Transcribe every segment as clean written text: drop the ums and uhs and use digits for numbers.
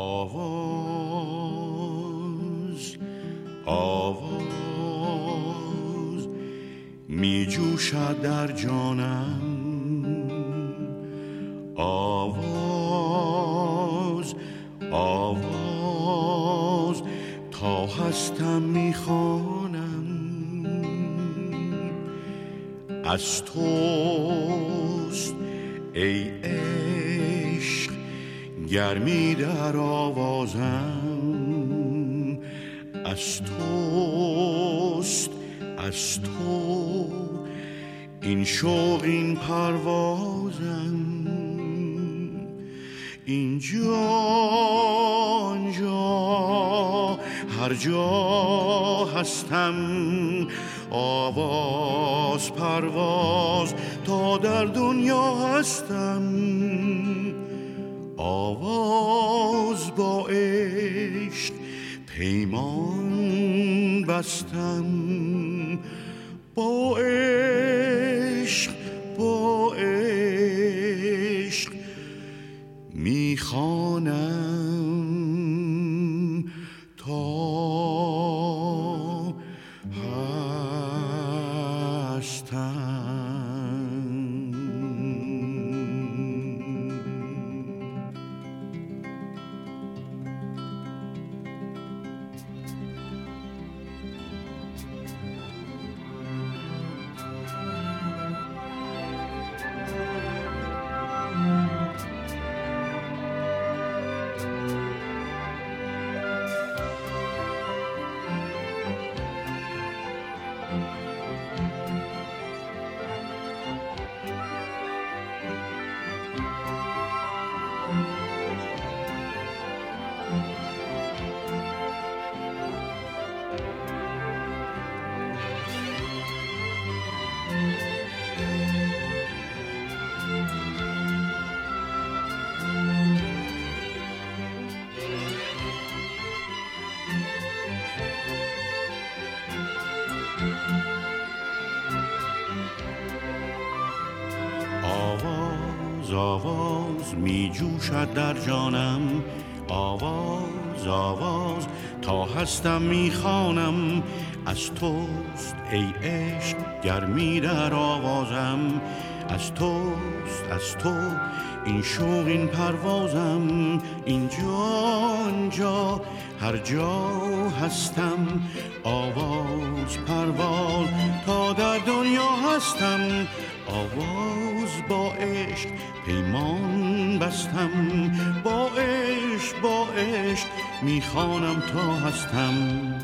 آواز آواز می جوشد در جانم، آواز آواز تا هستم می خوانم. از توست ای عشق گرمی در آوازم، از توست از تو این شوق این پروازم. اینجا آنجا هر جا هستم، آواز پرواز تا در دنیا هستم. آواز با عشق پیمان بستم، با عشق با عشق میخوانم تا هستم. آواز می جوشد در جانم، آواز آواز تا هستم می خوانم. از توست ای عشق گرمی در آوازم، از توست از تو این شوق این پروازم. اینجا آنجا هر جا هستم، آواز پرواز تا در دنیا هستم. آواز با عشق پیمان بستم، با عشق میخوانم تا هستم.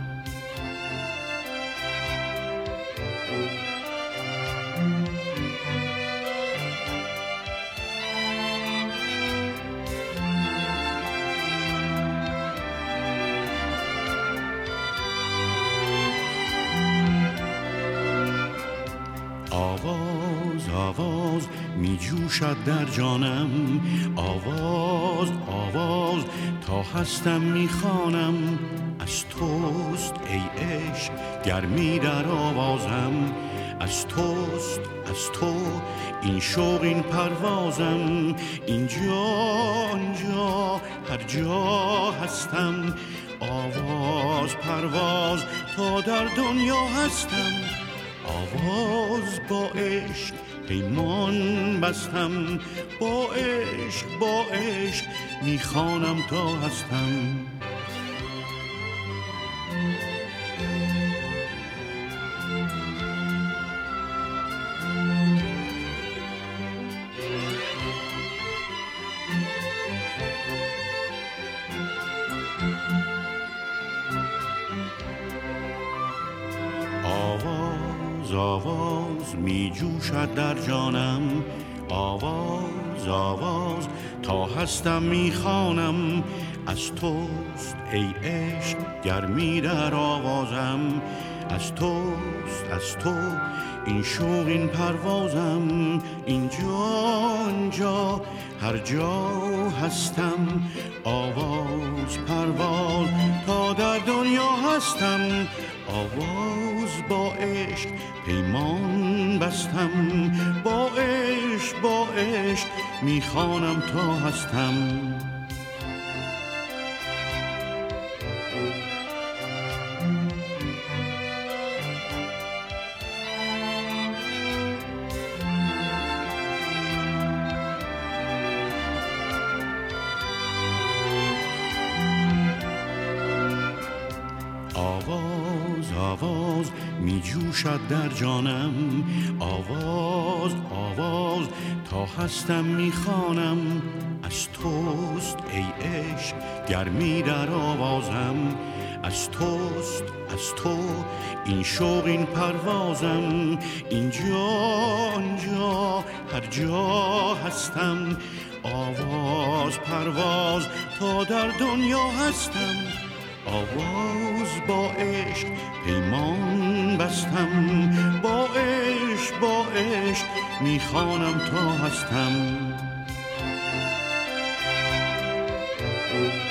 آواز آواز می جوشد در جانم، آواز آواز تا هستم می خوانم. از توست ای عشق گرمی در آوازم، از توست از تو این شوق این پروازم. اینجا آنجا هر جا هستم، آواز پرواز تا در دنیا هستم. آواز با عشق پیمان بستم، با عشق میخوانم تا هستم. آواز می جوشد در جانم، آواز آواز تا هستم می خوانم. از توست ای عشق گرمی در آوازم، از توست از تو این شوق این پروازم. اینجا آنجا هر جا هستم، آواز پرواز تا در دنیا هستم. آواز با عشق پیمان بستم، با عشق میخوانم تا هستم. آواز می جوشد در جانم، آواز آواز تا هستم می خوانم. از توست ای عشق گرمی در آوازم، از توست از تو این شوق این پروازم. اینجا آنجا هر جا هستم، آواز پرواز تا در دنیا هستم. آواز با عشق پیمان بستم، با عشق میخوانم تا هستم.